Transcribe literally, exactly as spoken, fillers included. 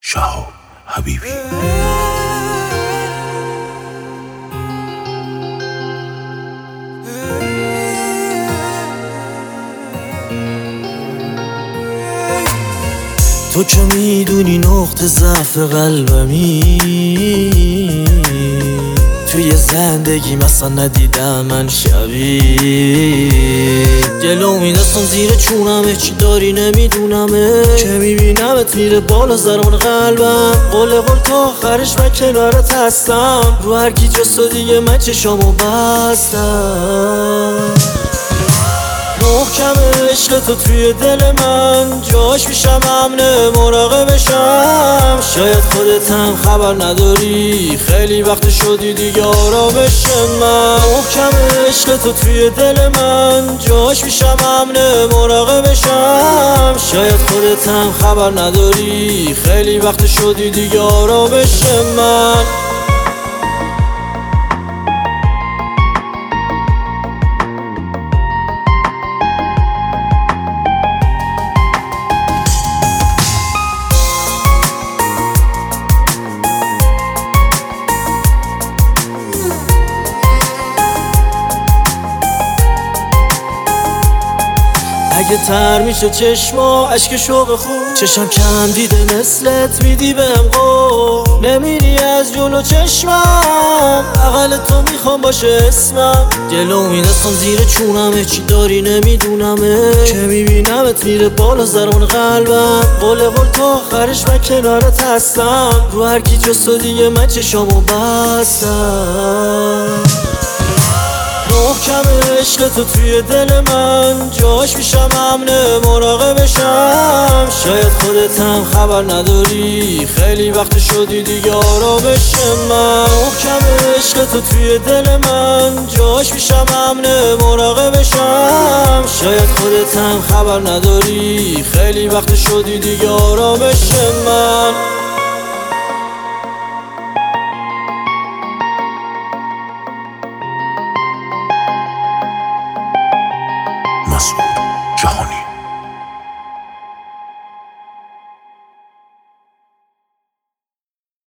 شهاب حبیبی. تو که میدونی نقطه ضعف قلبمی، توی زندگی مثلا ندیدم من شبیه. دلو میدستم زیر چونمه، چی داری نمیدونمه، که میبینمت میره بالا زرون قلبم. قول قول تا آخرش من کنارت هستم، رو هر کی جست و دیگه من چشامو بستم. محکمه عشق تو توی دل من، جاش میشم امنه مراقبشم. شاید خودت هم خبر نداری، خیلی وقت شدی دیگه آرامش من. محکمه عشق تو توی دل من، جاش میشم امنه مراقبشم. شاید خودت هم خبر نداری، خیلی وقت شدی دیگه آرامش من. اگه تر میشه چشما عشق شوق خوب، چشم کم دیده مثلت میدی بهم قول. نمیری از جلو چشمم، بغل تو میخوام باشه اسمم. دلو میدستم زیر چونمه، چی داری نمیدونمه، که میبینمت میره بالا زرون قلبم. قول قول تا آخرش من کنارت هستم، رو هر کی جست و دیگه من چشامو بستم. محکمه عشق تو توی دل من، جاش میشم امنه مراقبشم. شاید خودت هم خبر نداری، خیلی وقت شدی دیگه آرامش من. محکمه عشق تو توی دل من، جاش میشم امنه مراقبشم. شاید خودت هم خبر نداری، خیلی وقت شدی دیگه آرامش من. مسعود